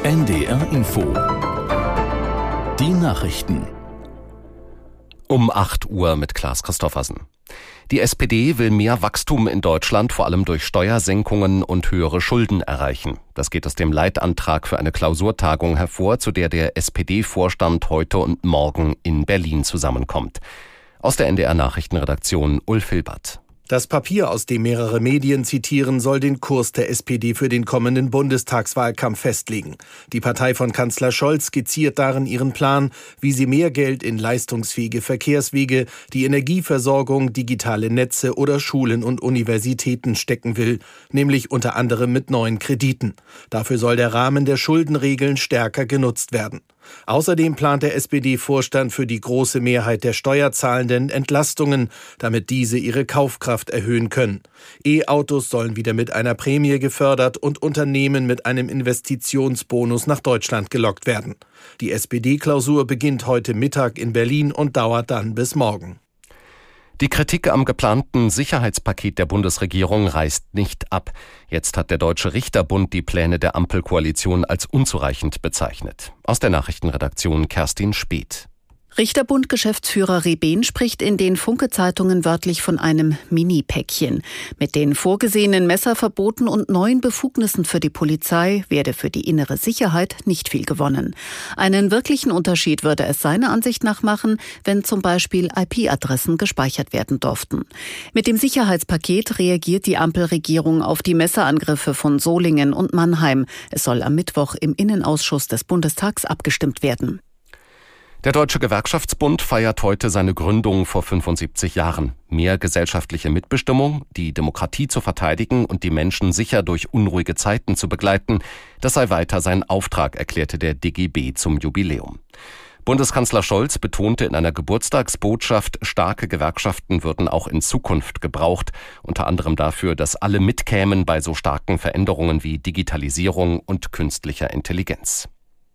NDR Info. Die Nachrichten. Um 8 Uhr mit Klaas Christoffersen. Die SPD will mehr Wachstum in Deutschland, vor allem durch Steuersenkungen und höhere Schulden erreichen. Das geht aus dem Leitantrag für eine Klausurtagung hervor, zu der der SPD-Vorstand heute und morgen in Berlin zusammenkommt. Aus der NDR-Nachrichtenredaktion Ulf Hilbert. Das Papier, aus dem mehrere Medien zitieren, soll den Kurs der SPD für den kommenden Bundestagswahlkampf festlegen. Die Partei von Kanzler Scholz skizziert darin ihren Plan, wie sie mehr Geld in leistungsfähige Verkehrswege, die Energieversorgung, digitale Netze oder Schulen und Universitäten stecken will, nämlich unter anderem mit neuen Krediten. Dafür soll der Rahmen der Schuldenregeln stärker genutzt werden. Außerdem plant der SPD-Vorstand für die große Mehrheit der Steuerzahlenden Entlastungen, damit diese ihre Kaufkraft erhöhen können. E-Autos sollen wieder mit einer Prämie gefördert und Unternehmen mit einem Investitionsbonus nach Deutschland gelockt werden. Die SPD-Klausur beginnt heute Mittag in Berlin und dauert dann bis morgen. Die Kritik am geplanten Sicherheitspaket der Bundesregierung reißt nicht ab. Jetzt hat der Deutsche Richterbund die Pläne der Ampelkoalition als unzureichend bezeichnet. Aus der Nachrichtenredaktion Kerstin Speth. Richterbund-Geschäftsführer Rebehn spricht in den Funke-Zeitungen wörtlich von einem Mini-Päckchen. Mit den vorgesehenen Messerverboten und neuen Befugnissen für die Polizei werde für die innere Sicherheit nicht viel gewonnen. Einen wirklichen Unterschied würde es seiner Ansicht nach machen, wenn zum Beispiel IP-Adressen gespeichert werden durften. Mit dem Sicherheitspaket reagiert die Ampelregierung auf die Messerangriffe von Solingen und Mannheim. Es soll am Mittwoch im Innenausschuss des Bundestags abgestimmt werden. Der Deutsche Gewerkschaftsbund feiert heute seine Gründung vor 75 Jahren. Mehr gesellschaftliche Mitbestimmung, die Demokratie zu verteidigen und die Menschen sicher durch unruhige Zeiten zu begleiten, das sei weiter sein Auftrag, erklärte der DGB zum Jubiläum. Bundeskanzler Scholz betonte in einer Geburtstagsbotschaft, starke Gewerkschaften würden auch in Zukunft gebraucht, unter anderem dafür, dass alle mitkämen bei so starken Veränderungen wie Digitalisierung und künstlicher Intelligenz.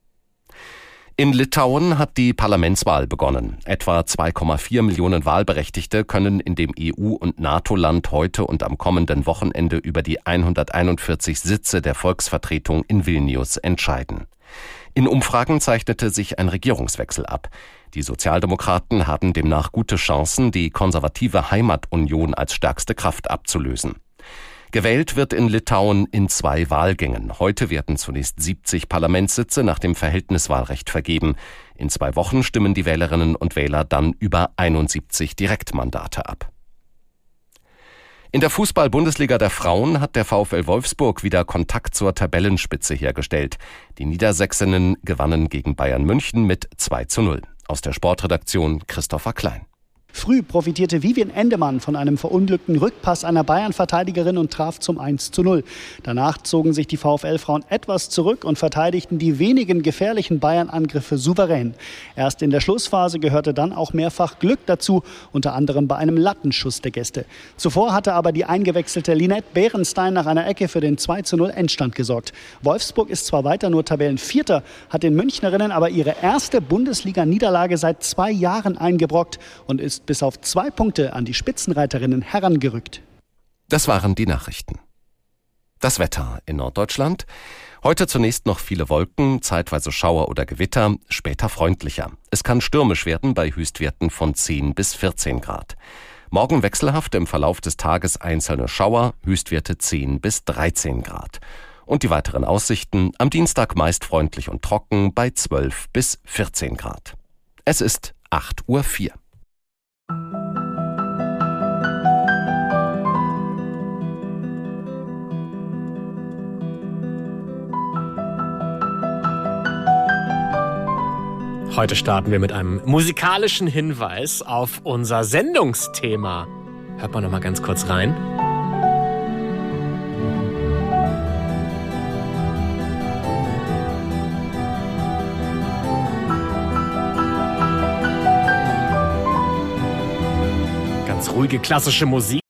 In Litauen hat die Parlamentswahl begonnen. Etwa 2,4 Millionen Wahlberechtigte können in dem EU- und NATO-Land heute und am kommenden Wochenende über die 141 Sitze der Volksvertretung in Vilnius entscheiden. In Umfragen zeichnete sich ein Regierungswechsel ab. Die Sozialdemokraten haben demnach gute Chancen, die konservative Heimatunion als stärkste Kraft abzulösen. Gewählt wird in Litauen in 2 Wahlgängen. Heute werden zunächst 70 Parlamentssitze nach dem Verhältniswahlrecht vergeben. In 2 Wochen stimmen die Wählerinnen und Wähler dann über 71 Direktmandate ab. In der Fußball-Bundesliga der Frauen hat der VfL Wolfsburg wieder Kontakt zur Tabellenspitze hergestellt. Die Niedersächsinnen gewannen gegen Bayern München mit 2:0. Aus der Sportredaktion Christopher Klein. Früh profitierte Vivian Endemann von einem verunglückten Rückpass einer Bayern-Verteidigerin und traf zum 1:0. Danach zogen sich die VfL-Frauen etwas zurück und verteidigten die wenigen gefährlichen Bayern-Angriffe souverän. Erst in der Schlussphase gehörte dann auch mehrfach Glück dazu, unter anderem bei einem Lattenschuss der Gäste. Zuvor hatte aber die eingewechselte Linette Bärenstein nach einer Ecke für den 2:0 Endstand gesorgt. Wolfsburg ist zwar weiter nur Tabellenvierter, hat den Münchnerinnen aber ihre erste Bundesliga-Niederlage seit 2 Jahren eingebrockt und ist bis auf 2 Punkte an die Spitzenreiterinnen herangerückt. Das waren die Nachrichten. Das Wetter in Norddeutschland. Heute zunächst noch viele Wolken, zeitweise Schauer oder Gewitter, später freundlicher. Es kann stürmisch werden bei Höchstwerten von 10 bis 14 Grad. Morgen wechselhaft, im Verlauf des Tages einzelne Schauer, Höchstwerte 10 bis 13 Grad. Und die weiteren Aussichten: am Dienstag meist freundlich und trocken bei 12 bis 14 Grad. Es ist 8:04 Uhr. Heute starten wir mit einem musikalischen Hinweis auf unser Sendungsthema. Hört mal noch mal ganz kurz rein. Ganz ruhige klassische Musik.